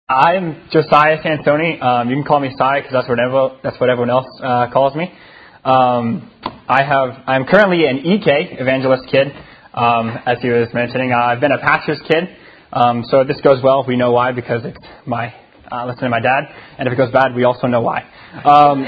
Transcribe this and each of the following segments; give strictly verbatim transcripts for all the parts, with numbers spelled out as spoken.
I'm Josiah Sansoni. Um, you can call me Si because that's what everyone, that's what everyone else uh, calls me. Um, I have I'm currently an E K evangelist kid, um, as he was mentioning. Uh, I've been a pastor's kid, um, so if this goes well, we know why because it's my uh, listen to my dad, and if it goes bad, we also know why. Um,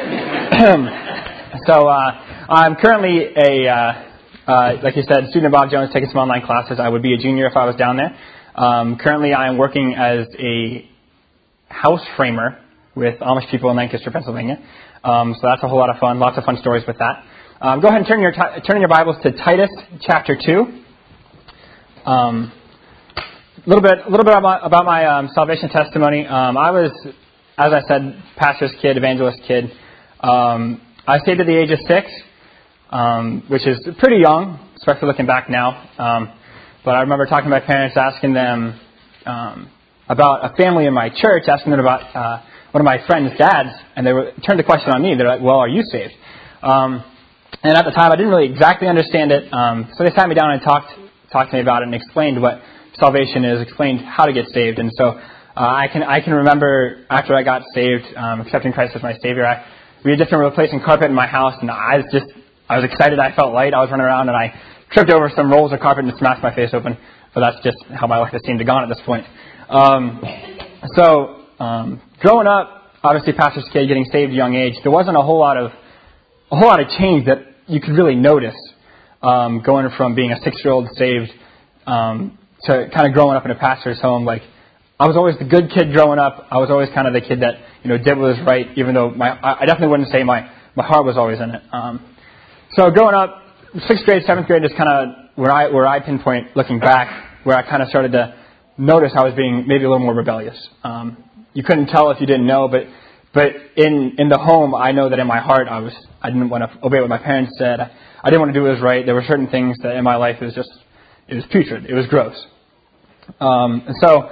so uh, I'm currently a uh, uh, like you said, student of Bob Jones, taking some online classes. I would be a junior if I was down there. Um, currently, I am working as a house framer with Amish people in Lancaster, Pennsylvania. Um, so that's a whole lot of fun. Lots of fun stories with that. Um, go ahead and turn your t- turn your Bibles to Titus chapter two. Um, a little bit, a little bit about, about my um, salvation testimony. Um, I was, as I said, pastor's kid, evangelist kid. Um, I saved at the age of six, um, which is pretty young, especially looking back now. Um, but I remember talking to my parents, asking them um, about a family in my church, asking them about uh, one of my friends' dads, and they were, turned the question on me. They're like, well, are you saved? Um, and at the time, I didn't really exactly understand it, um, so they sat me down and talked talked to me about it and explained what salvation is, explained how to get saved. And so uh, I can I can remember after I got saved, um, accepting Christ as my Savior, I, we had just been replacing carpet in my house, and I was just, I was excited, I felt light, I was running around, and I tripped over some rolls of carpet and smashed my face open, but that's just how my life has seemed to go on at this point. Um, so, um, growing up, obviously pastor's kid, getting saved at a young age, there wasn't a whole lot of a whole lot of change that you could really notice, um, going from being a six-year-old saved um, to kind of growing up in a pastor's home. Like, I was always the good kid growing up. I was always kind of the kid that, you know, did what was right, even though my I definitely wouldn't say my, my heart was always in it. Um, so growing up, sixth grade, seventh grade is kind of where I where I pinpoint looking back, where I kind of started to notice I was being maybe a little more rebellious. Um, you couldn't tell if you didn't know, but but in, in the home, I know that in my heart I was I didn't want to obey what my parents said. I, I didn't want to do what was right. There were certain things that in my life it was just it was putrid. It was gross. Um, and so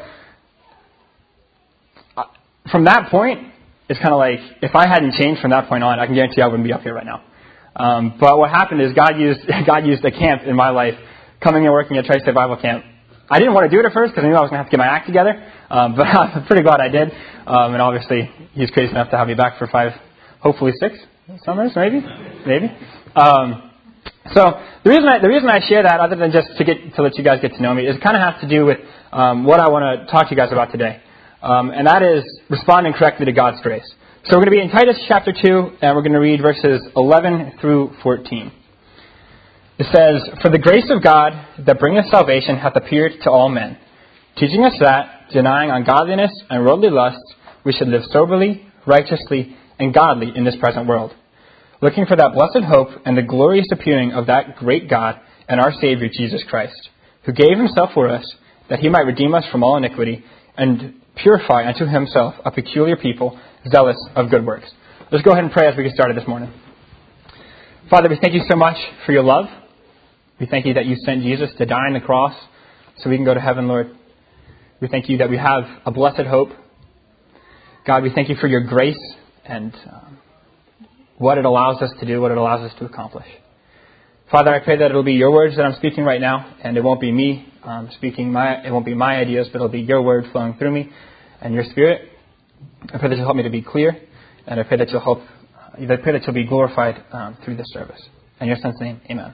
uh, from that point, it's kind of like if I hadn't changed from that point on, I can guarantee I wouldn't be up here right now. Um, but what happened is God used God used a camp in my life, coming and working at Tri-State Bible Camp. I didn't want to do it at first because I knew I was going to have to get my act together, um, but I'm pretty glad I did. Um, and obviously, He's crazy enough to have me back for five, hopefully six summers, maybe, maybe. Um, so the reason I, the reason I share that, other than just to get to let you guys get to know me, is kind of has to do with um, what I want to talk to you guys about today, um, and that is responding correctly to God's grace. So we're going to be in Titus chapter two, and we're going to read verses eleven through fourteen. It says, "For the grace of God that bringeth salvation hath appeared to all men, teaching us that, denying ungodliness and worldly lusts, we should live soberly, righteously, and godly in this present world, looking for that blessed hope and the glorious appearing of that great God and our Savior Jesus Christ, who gave Himself for us, that He might redeem us from all iniquity, and purify unto Himself a peculiar people, zealous of good works." Let's go ahead and pray as we get started this morning. Father, we thank You so much for Your love. We thank You that You sent Jesus to die on the cross so we can go to heaven, Lord. We thank You that we have a blessed hope. God, we thank You for Your grace and um, what it allows us to do, what it allows us to accomplish. Father, I pray that it'll be Your words that I'm speaking right now, and it won't be me um, speaking my, it won't be my ideas, but it'll be Your word flowing through me and Your Spirit. I pray that You'll help me to be clear, and I pray that You'll help, I pray that You'll be glorified um, through this service. In Your Son's name, amen.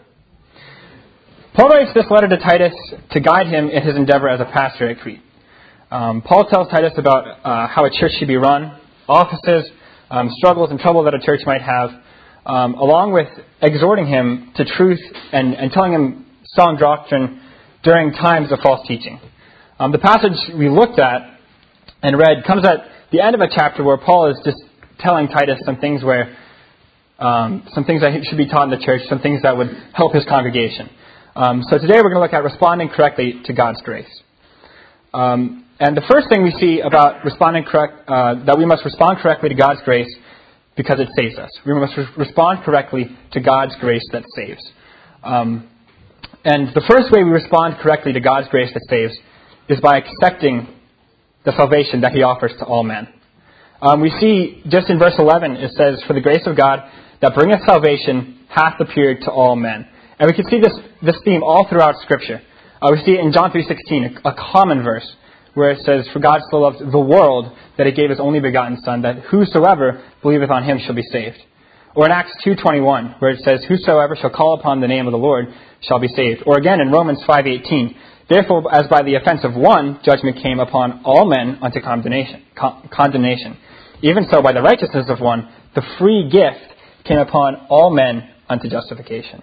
Paul writes this letter to Titus to guide him in his endeavor as a pastor at Crete. Um, Paul tells Titus about uh, how a church should be run, offices, um, struggles and trouble that a church might have, um, along with exhorting him to truth and, and telling him sound doctrine during times of false teaching. Um, the passage we looked at and read comes at the end of a chapter where Paul is just telling Titus some things where um, some things that should be taught in the church, some things that would help his congregation. Um, so today we're going to look at responding correctly to God's grace. Um, and the first thing we see about responding correct, uh, that we must respond correctly to God's grace because it saves us. We must re- respond correctly to God's grace that saves. Um, and the first way we respond correctly to God's grace that saves is by accepting the salvation that He offers to all men. Um, we see just in verse eleven, it says, "For the grace of God that bringeth salvation hath appeared to all men." And we can see this, this theme all throughout Scripture. Uh, we see it in John three sixteen, a, a common verse, where it says, "For God so loved the world that he gave his only begotten Son, that whosoever believeth on him shall be saved." Or in Acts two twenty-one, where it says, "Whosoever shall call upon the name of the Lord shall be saved." Or again in Romans five eighteen, "Therefore, as by the offense of one, judgment came upon all men unto condemnation. Con- condemnation. Even so, by the righteousness of one, the free gift came upon all men unto justification."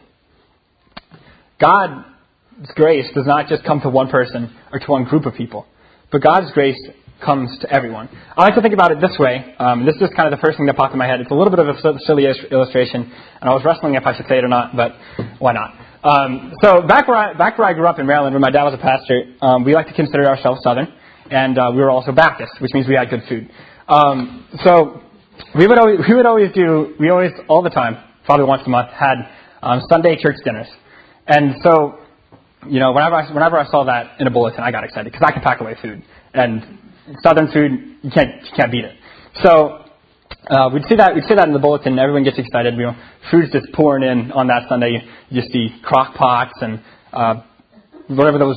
God's grace does not just come to one person or to one group of people, but God's grace comes to everyone. I like to think about it this way. Um, this is kind of the first thing that popped in my head. It's a little bit of a silly illustration, and I was wrestling if I should say it or not, but why not? Um, so back where I, back where I grew up in Maryland, where my dad was a pastor, um, we like to consider ourselves Southern, and uh, we were also Baptist, which means we had good food. Um, so we would always we would always do we always all the time, probably once a month, had um, Sunday church dinners, and so you know whenever I, whenever I saw that in a bulletin, I got excited because I could pack away food, and Southern food, you can't you can't beat it. So uh, we'd see that we'd see that in the bulletin. Everyone gets excited. You know, food's just pouring in on that Sunday. You just see crock pots and uh, whatever those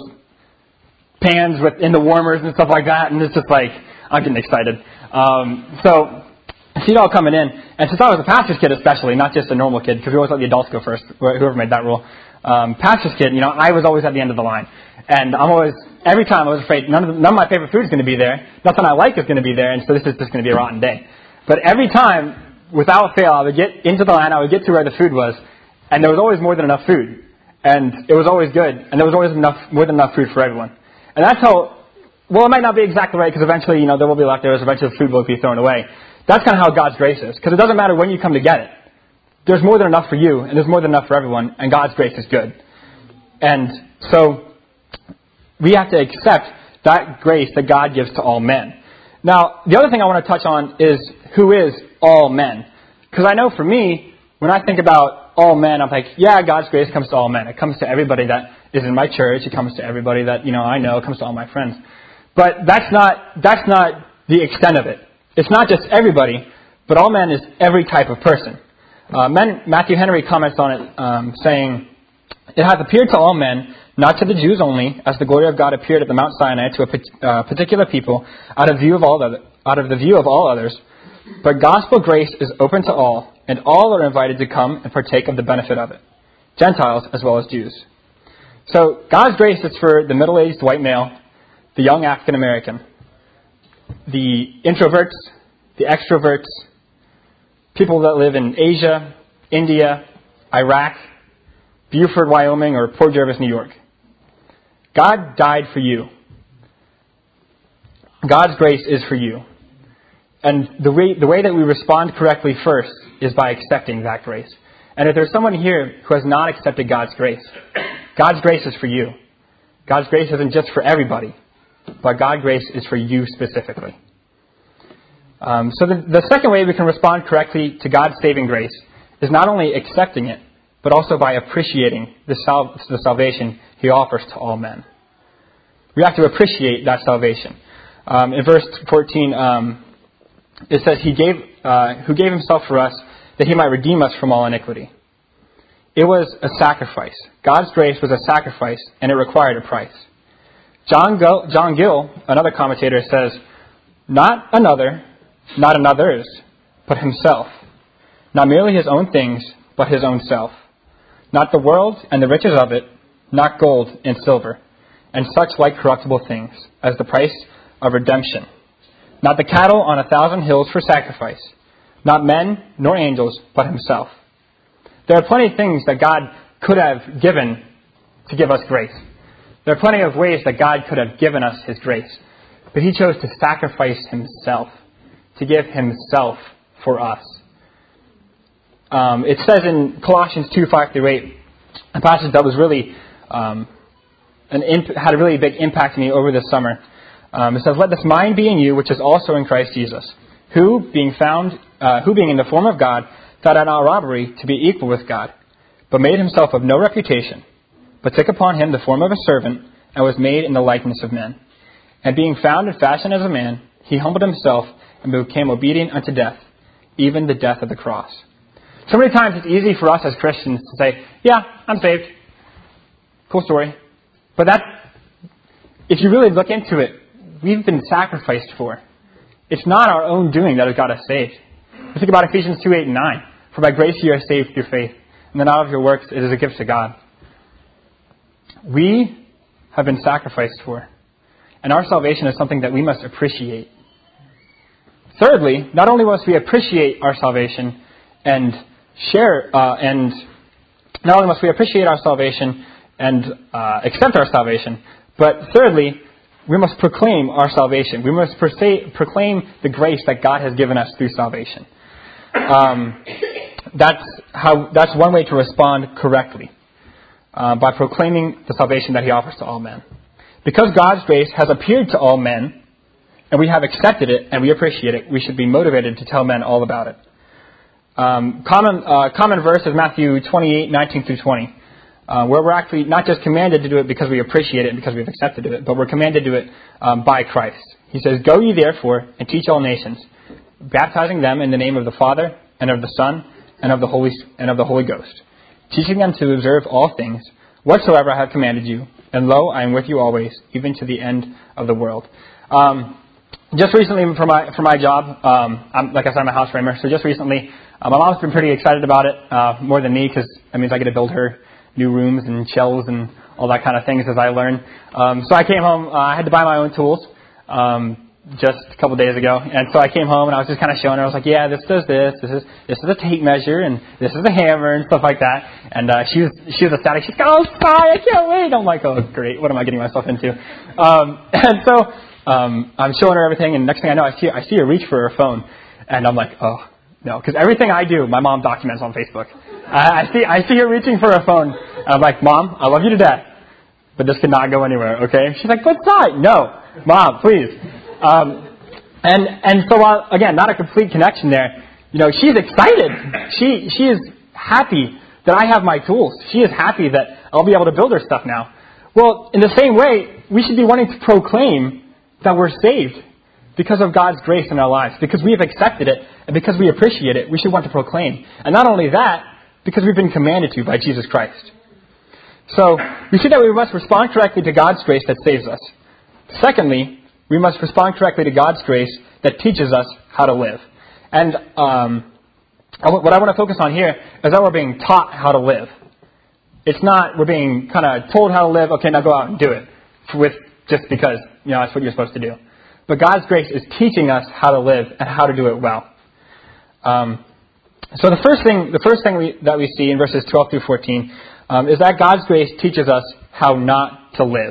pans with in the warmers and stuff like that. And it's just like I'm getting excited. Um, so I see it all coming in. And since I was a pastor's kid, especially not just a normal kid, because we always let the adults go first. Whoever made that rule, um, pastor's kid. You know, I was always at the end of the line, and I'm always. Every time I was afraid none of, the, none of my favorite food is going to be there. Nothing I like is going to be there, and so this is just going to be a rotten day. But every time, without fail, I would get into the line, I would get to where the food was, and there was always more than enough food. And it was always good, and there was always enough, more than enough food for everyone. And that's how, well, it might not be exactly right, because eventually, you know, there will be leftovers, eventually food will be thrown away. That's kind of how God's grace is, because it doesn't matter when you come to get it. There's more than enough for you, and there's more than enough for everyone, and God's grace is good. And so we have to accept that grace that God gives to all men. Now, the other thing I want to touch on is who is all men. Because I know for me, when I think about all men, I'm like, yeah, God's grace comes to all men. It comes to everybody that is in my church. It comes to everybody that, you know, I know. It comes to all my friends. But that's not that's not the extent of it. It's not just everybody, but all men is every type of person. Uh, men, Matthew Henry comments on it, um, saying, "It hath appeared to all men, not to the Jews only, as the glory of God appeared at the Mount Sinai to a uh, particular people, out of view of all other, out of the view of all others. But gospel grace is open to all, and all are invited to come and partake of the benefit of it, Gentiles as well as Jews." So God's grace is for the middle-aged white male, the young African American, the introverts, the extroverts, people that live in Asia, India, Iraq, Beaufort, Wyoming, or Port Jervis, New York. God died for you. God's grace is for you. And the way, the way that we respond correctly first is by accepting that grace. And if there's someone here who has not accepted God's grace, God's grace is for you. God's grace isn't just for everybody, but God's grace is for you specifically. Um, so the, the second way we can respond correctly to God's saving grace is not only accepting it, but also by appreciating the, sal- the salvation He offers to all men. We have to appreciate that salvation. Um, in verse fourteen, um, it says, "He gave, uh, who gave Himself for us, that He might redeem us from all iniquity." It was a sacrifice. God's grace was a sacrifice, and it required a price. John Gill, John Gill, another commentator, says, "Not another, not another's, but Himself. Not merely His own things, but His own self. Not the world and the riches of it, not gold and silver, and such like corruptible things, as the price of redemption. Not the cattle on a thousand hills for sacrifice, not men nor angels, but Himself." There are plenty of things that God could have given to give us grace. There are plenty of ways that God could have given us His grace. But He chose to sacrifice Himself, to give Himself for us. Um, it says in Colossians two, five through eight, a passage that was really um, an imp- had a really big impact on me over this summer. Um, it says, "Let this mind be in you, which is also in Christ Jesus, who being found, uh, who being in the form of God, thought it not robbery to be equal with God, but made Himself of no reputation, but took upon Him the form of a servant, and was made in the likeness of men. And being found and fashioned as a man, He humbled Himself and became obedient unto death, even the death of the cross." So many times it's easy for us as Christians to say, "Yeah, I'm saved. Cool story." But that, if you really look into it, we've been sacrificed for. It's not our own doing that has got us saved. We think about Ephesians two, eight, and nine. For by grace you are saved through faith, and then out of your works it is a gift to God. We have been sacrificed for, and our salvation is something that we must appreciate. Thirdly, not only must we appreciate our salvation and share, uh, and not only must we appreciate our salvation and uh, accept our salvation, but thirdly, we must proclaim our salvation. We must proclaim the grace that God has given us through salvation. Um, that's how. That's one way to respond correctly, uh, by proclaiming the salvation that He offers to all men. Because God's grace has appeared to all men, and we have accepted it and we appreciate it, we should be motivated to tell men all about it. Um, common uh, common verse is Matthew twenty-eight, nineteen through twenty. Uh, where we're actually not just commanded to do it because we appreciate it and because we've accepted it, but we're commanded to do it um, by Christ. He says, "Go ye therefore and teach all nations, baptizing them in the name of the Father and of the Son and of the Holy and of the Holy Ghost, teaching them to observe all things whatsoever I have commanded you. And lo, I am with you always, even to the end of the world." Um, just recently, for my for my job, um, I'm, like I said, I'm a house framer. So just recently, uh, my mom's been pretty excited about it, uh, more than me, because that means I get to build her new rooms and shelves and all that kind of things as I learn. Um, so I came home. Uh, I had to buy my own tools um, just a couple days ago, and so I came home and I was just kind of showing her. I was like, "Yeah, this does this. This is this is a tape measure, and this is a hammer and stuff like that." And uh, she was she was ecstatic. She's like, "Oh, Sky, I can't wait!" I'm like, "Oh, great! What am I getting myself into?" Um, and so um, I'm showing her everything, and next thing I know, I see I see her reach for her phone, and I'm like, "Oh no," because everything I do, my mom documents on Facebook. I, I see I see her reaching for her phone. I'm like, "Mom, I love you to death, but this could not go anywhere, okay?" She's like, "But Sky, no, Mom, please." Um, and and so while, again, not a complete connection there, you know, she's excited. She she is happy that I have my tools. She is happy that I'll be able to build her stuff now. Well, in the same way, we should be wanting to proclaim that we're saved because of God's grace in our lives, because we have accepted it, and because we appreciate it, we should want to proclaim. And not only that, because we've been commanded to by Jesus Christ. So we see that we must respond correctly to God's grace that saves us. Secondly, we must respond correctly to God's grace that teaches us how to live. And um, what I want to focus on here is that we're being taught how to live. It's not we're being kind of told how to live. Okay, now go out and do it, with just because you know that's what you're supposed to do. But God's grace is teaching us how to live and how to do it well. Um, so the first thing, the first thing we, that we see in verses twelve through fourteen um, is that God's grace teaches us how not to live.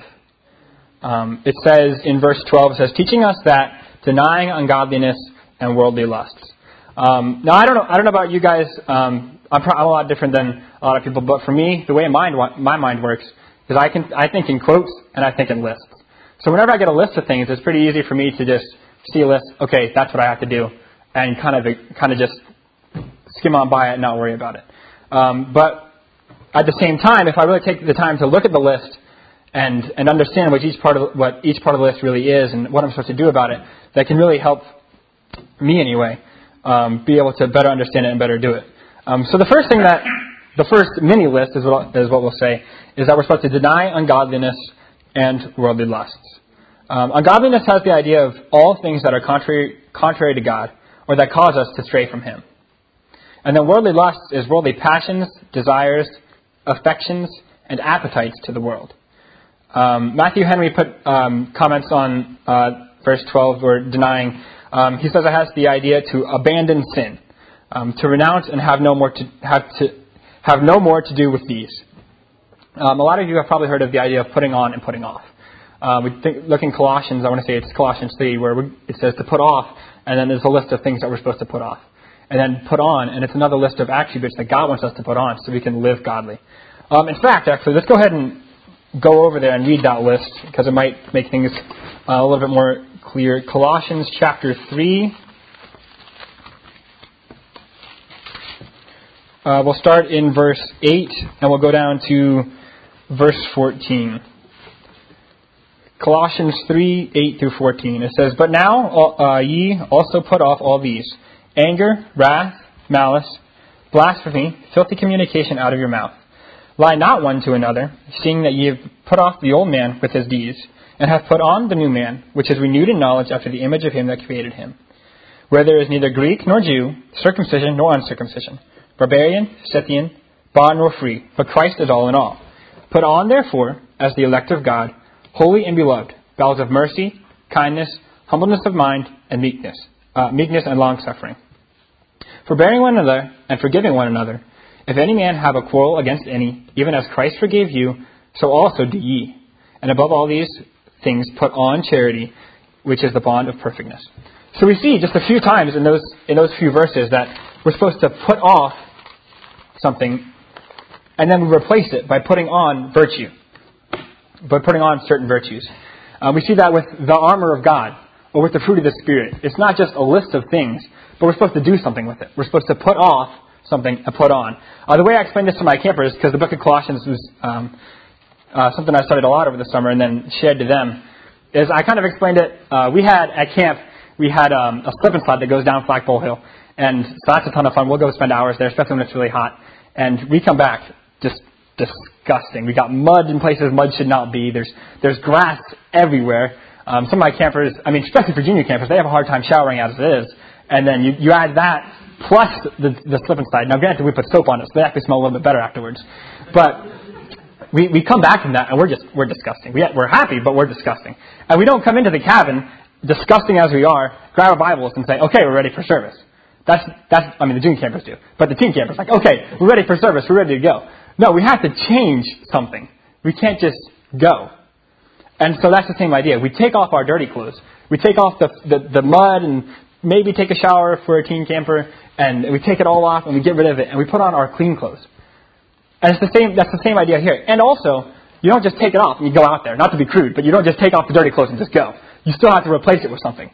Um, it says in verse twelve, it says, teaching us that denying ungodliness and worldly lusts. Um, now, I don't know. I don't know about you guys. Um, I'm, pro- I'm a lot different than a lot of people, but for me, the way mind, my mind works is I can I think in quotes and I think in lists. So whenever I get a list of things, it's pretty easy for me to just see a list. Okay, that's what I have to do, and kind of kind of just skim on by it and not worry about it. Um, but at the same time, if I really take the time to look at the list and and understand what each part of what each part of the list really is and what I'm supposed to do about it, that can really help me anyway. Um, be able to better understand it and better do it. Um, so the first thing that, the first mini list is what, is what we'll say, is that we're supposed to deny ungodliness and worldly lusts. Um, ungodliness has the idea of all things that are contrary, contrary to God or that cause us to stray from Him. And then worldly lusts is worldly passions, desires, affections, and appetites to the world. Um, Matthew Henry put um, comments on uh, verse twelve, or denying. Um, he says it has the idea to abandon sin, um, to renounce and have no more to have to have no more to do with these. Um, a lot of you have probably heard of the idea of putting on and putting off. Um, we think, look in Colossians. I want to say it's Colossians three, where we, it says to put off, and then there's a list of things that we're supposed to put off, and then put on, and it's another list of attributes that God wants us to put on, so we can live godly. Um, in fact, actually, let's go ahead and go over there and read that list, because it might make things uh, a little bit more clear. Colossians chapter three. Uh, we'll start in verse eight, and we'll go down to verse fourteen. Colossians three, eight through fourteen. It says, but now uh, ye also put off all these: anger, wrath, malice, blasphemy, filthy communication out of your mouth. Lie not one to another, seeing that ye have put off the old man with his deeds, and hath put on the new man, which is renewed in knowledge after the image of him that created him. Where there is neither Greek nor Jew, circumcision nor uncircumcision, barbarian, Scythian, bond nor free, but Christ is all in all. Put on, therefore, as the elect of God, holy and beloved, bowels of mercy, kindness, humbleness of mind, and meekness, uh, meekness and long-suffering. Forbearing one another, and forgiving one another, if any man have a quarrel against any, even as Christ forgave you, so also do ye. And above all these things put on charity, which is the bond of perfectness. So we see just a few times in those in those few verses that we're supposed to put off something, and then we replace it by putting on virtue, by putting on certain virtues. Uh, we see that with the armor of God, or with the fruit of the Spirit. It's not just a list of things, but we're supposed to do something with it. We're supposed to put off something and put on. Uh, the way I explained this to my campers, because the book of Colossians was um, uh, something I studied a lot over the summer and then shared to them, is I kind of explained it. Uh, we had at camp, we had um, a slip and slide that goes down Flagpole Hill. And so that's a ton of fun. We'll go spend hours there, especially when it's really hot. And we come back just disgusting. We got mud in places mud should not be. There's there's grass everywhere. Um, some of my campers, I mean, especially for junior campers, they have a hard time showering as it is. And then you, you add that plus the, the slip and slide. Now, granted, we put soap on it, so they actually smell a little bit better afterwards. But we, we come back from that, and we're just we're disgusting. We, we're happy, but we're disgusting. And we don't come into the cabin, disgusting as we are, grab our Bibles and say, okay, we're ready for service. That's, that's I mean, the junior campers do. But the teen campers, like, okay, we're ready for service, we're ready to go. No, we have to change something. We can't just go. And so that's the same idea. We take off our dirty clothes. We take off the, the, the mud and maybe take a shower for a teen camper, and we take it all off and we get rid of it, and we put on our clean clothes. And it's the same. That's the same idea here. And also, you don't just take it off and you go out there. Not to be crude, but you don't just take off the dirty clothes and just go. You still have to replace it with something.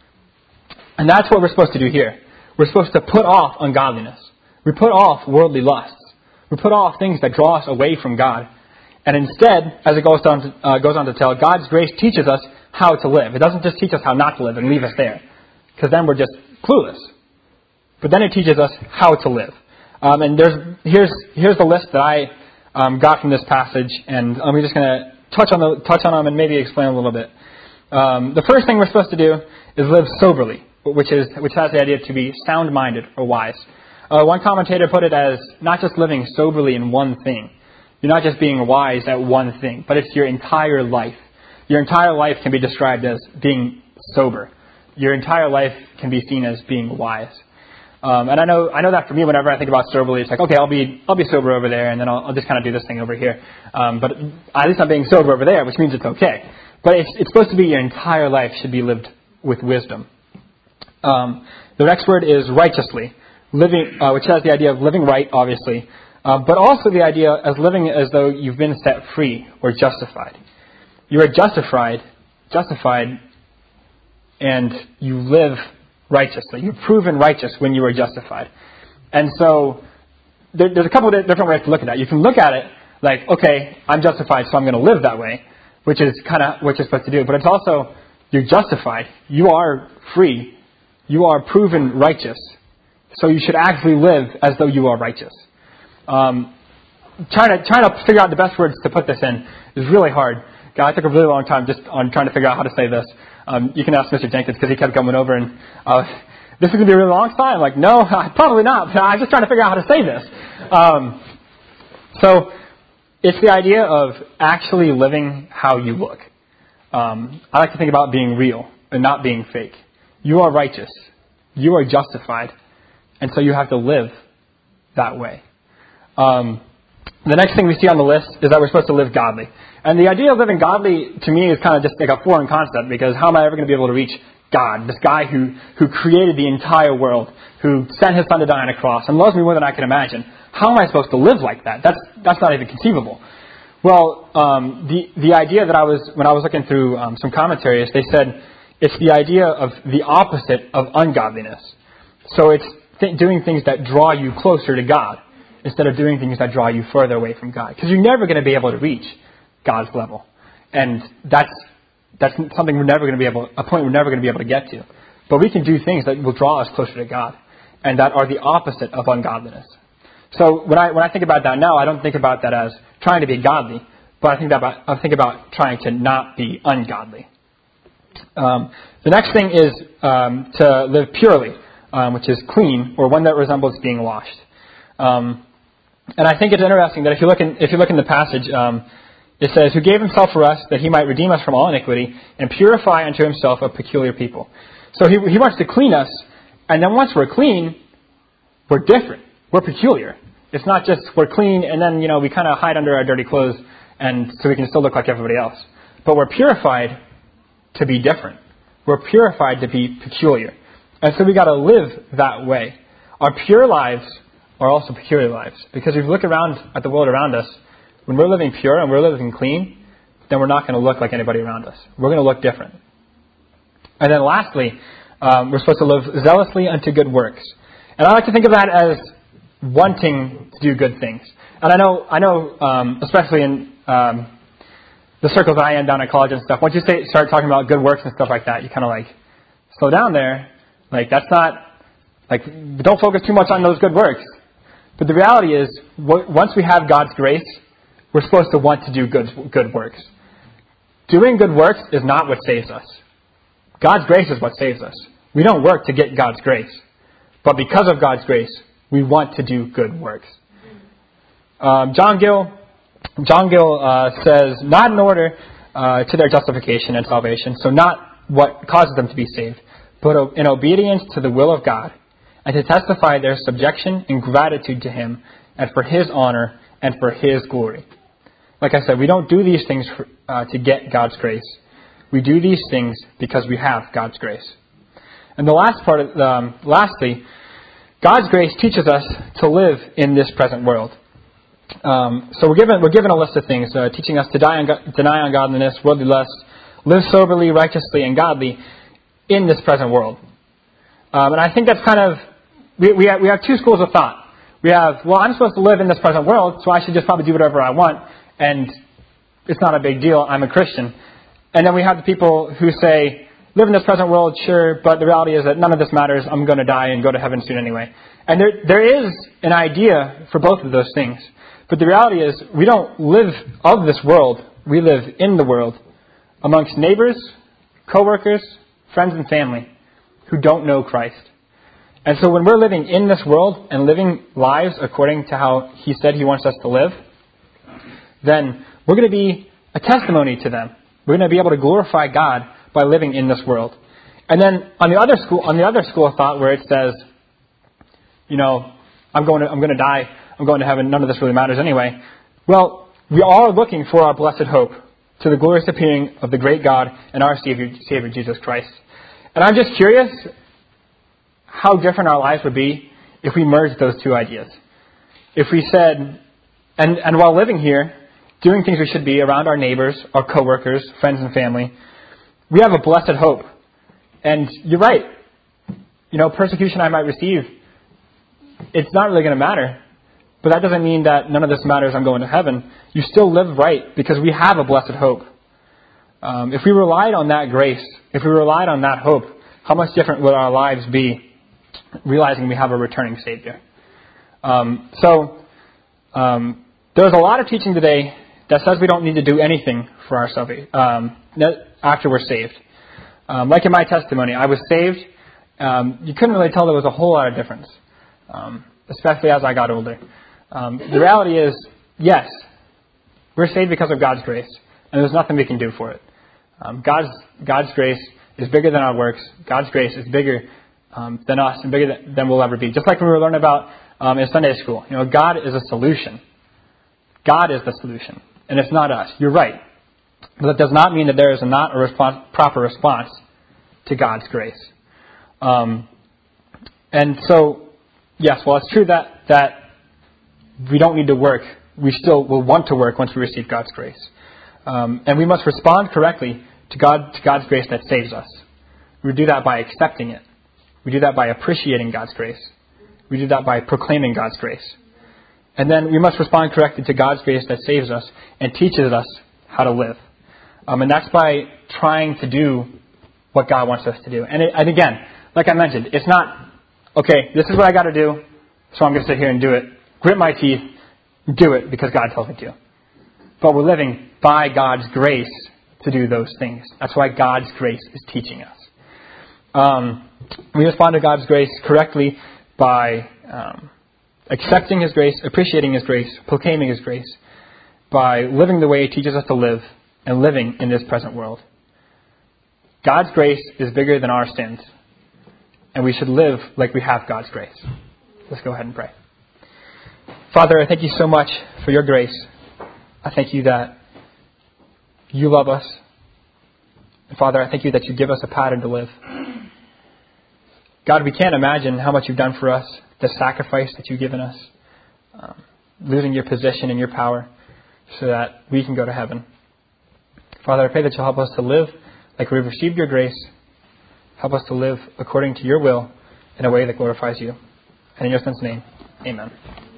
And that's what we're supposed to do here. We're supposed to put off ungodliness. We put off worldly lusts. We put off things that draw us away from God. And instead, as it goes on to, uh, goes on to tell, God's grace teaches us how to live. It doesn't just teach us how not to live and leave us there, because then we're just clueless. But then it teaches us how to live. Um, and there's here's here's the list that I um, got from this passage, and I'm just going to touch on the touch on them and maybe explain a little bit. Um, the first thing we're supposed to do is live soberly, which is which has the idea to be sound-minded or wise. Uh, one commentator put it as not just living soberly in one thing. You're not just being wise at one thing, but it's your entire life. Your entire life can be described as being sober. Your entire life can be seen as being wise. Um, and I know I know that for me, whenever I think about soberly, it's like, okay, I'll be I'll be sober over there, and then I'll, I'll just kind of do this thing over here. Um, but at least I'm being sober over there, which means it's okay. But it's, it's supposed to be your entire life should be lived with wisdom. Um, the next word is righteously, living, uh, which has the idea of living right, obviously, uh, but also the idea as living as though you've been set free or justified. You are justified, justified, and you live righteously. You're proven righteous when you are justified. And so there, there's a couple of different ways to look at that. You can look at it like, okay, I'm justified, so I'm going to live that way, which is kind of what you're supposed to do. But it's also, you're justified. You are free. You are proven righteous. So you should actually live as though you are righteous. Um, trying to trying to figure out the best words to put this in is really hard. God, I took a really long time just on trying to figure out how to say this. Um, you can ask Mister Jenkins because he kept coming over and uh, this is going to be a really long time. I'm like, no, probably not. I'm just trying to figure out how to say this. Um, so it's the idea of actually living how you look. Um, I like to think about being real and not being fake. You are righteous. You are justified. And so you have to live that way. Um, the next thing we see on the list is that we're supposed to live godly. And the idea of living godly, to me, is kind of just like a foreign concept, because how am I ever going to be able to reach God, this guy who, who created the entire world, who sent his son to die on a cross and loves me more than I can imagine? How am I supposed to live like that? That's that's not even conceivable. Well, um, the the idea that I was, when I was looking through um, some commentaries, they said it's the idea of the opposite of ungodliness. So it's th- doing things that draw you closer to God instead of doing things that draw you further away from God. Because you're never going to be able to reach God's level. And that's that's something we're never going to be able, a point we're never going to be able to get to. But we can do things that will draw us closer to God and that are the opposite of ungodliness. So when I when I think about that now, I don't think about that as trying to be godly, but I think, that about, I think about trying to not be ungodly. Um, the next thing is um, to live purely, um, which is clean, or one that resembles being washed. Um, and I think it's interesting that if you look in, if you look in the passage, um, it says, "Who gave himself for us, that he might redeem us from all iniquity, and purify unto himself a peculiar people." So he, he wants to clean us, and then once we're clean, we're different. We're peculiar. It's not just we're clean, and then, you know, we kind of hide under our dirty clothes, and so we can still look like everybody else. But we're purified to be different. We're purified to be peculiar. And so we got to live that way. Our pure lives are also peculiar lives. Because if you look around at the world around us, when we're living pure and we're living clean, then we're not going to look like anybody around us. We're going to look different. And then lastly, um, we're supposed to live zealously unto good works. And I like to think of that as wanting to do good things. And I know, I know, um, especially in um, the circles I am down at college and stuff, once you say, start talking about good works and stuff like that, you kind of like slow down there. Like, that's not, like, don't focus too much on those good works. But the reality is, once we have God's grace, we're supposed to want to do good, good works. Doing good works is not what saves us. God's grace is what saves us. We don't work to get God's grace. But because of God's grace, we want to do good works. Um, John Gill, John Gill uh, says, "Not in order uh, to their justification and salvation, so not what causes them to be saved, but in obedience to the will of God, and to testify their subjection and gratitude to Him, and for His honor and for His glory." Like I said, we don't do these things for, uh, to get God's grace. We do these things because we have God's grace. And the last part, of, um, lastly, God's grace teaches us to live in this present world. Um, so we're given we're given a list of things, uh, teaching us to die on, deny ungodliness, worldly lust, live soberly, righteously, and godly in this present world. Um, and I think that's kind of, we we have, we have two schools of thought. We have, well, I'm supposed to live in this present world, so I should just probably do whatever I want, and it's not a big deal, I'm a Christian. And then we have the people who say, live in this present world, sure, but the reality is that none of this matters, I'm going to die and go to heaven soon anyway. And there there is an idea for both of those things. But the reality is, we don't live of this world, we live in the world, amongst neighbors, co-workers, friends and family who don't know Christ. And so when we're living in this world and living lives according to how He said He wants us to live, then we're going to be a testimony to them. We're going to be able to glorify God by living in this world. And then on the other school, on the other school of thought where it says, you know, I'm going to, I'm going to die, I'm going to heaven, none of this really matters anyway. Well, we are looking for our blessed hope, to the glorious appearing of the great God and our Savior, Savior Jesus Christ. And I'm just curious how different our lives would be if we merged those two ideas. If we said, and, and while living here, doing things we should be around our neighbors, our co-workers, friends and family, we have a blessed hope. And you're right. You know, persecution I might receive, it's not really going to matter. But that doesn't mean that none of this matters, I'm going to heaven. You still live right because we have a blessed hope. Um, if we relied on that grace, if we relied on that hope, how much different would our lives be realizing we have a returning Savior? Um, so, um, there's a lot of teaching today that says we don't need to do anything for our salvation um, after we're saved. Um, like in my testimony, I was saved. Um, you couldn't really tell there was a whole lot of difference, um, especially as I got older. Um, the reality is, yes, we're saved because of God's grace, and there's nothing we can do for it. Um, God's God's grace is bigger than our works. God's grace is bigger um, than us and bigger than, than we'll ever be. Just like we were learning about um, in Sunday school. You know, God is a solution. God is the solution, and it's not us. You're right. But that does not mean that there is not a response, proper response to God's grace. Um, and so, yes, while it's true that, that we don't need to work, we still will want to work once we receive God's grace. Um, and we must respond correctly to God, to God's grace that saves us. We do that by accepting it. We do that by appreciating God's grace. We do that by proclaiming God's grace. And then we must respond correctly to God's grace that saves us and teaches us how to live. Um, and that's by trying to do what God wants us to do. And, it, and again, like I mentioned, it's not, okay, this is what I got to do, so I'm going to sit here and do it. Grit my teeth, do it because God tells me to. but we're living by God's grace to do those things. That's why God's grace is teaching us. Um, we respond to God's grace correctly by um, accepting His grace, appreciating His grace, proclaiming His grace, by living the way He teaches us to live and living in this present world. God's grace is bigger than our sins, and we should live like we have God's grace. Let's go ahead and pray. Father, I thank you so much for your grace. I thank you that you love us. And Father, I thank you that you give us a pattern to live. God, we can't imagine how much you've done for us, the sacrifice that you've given us, um, losing your position and your power so that we can go to heaven. Father, I pray that you'll help us to live like we've received your grace. Help us to live according to your will in a way that glorifies you. And in your Son's name, amen.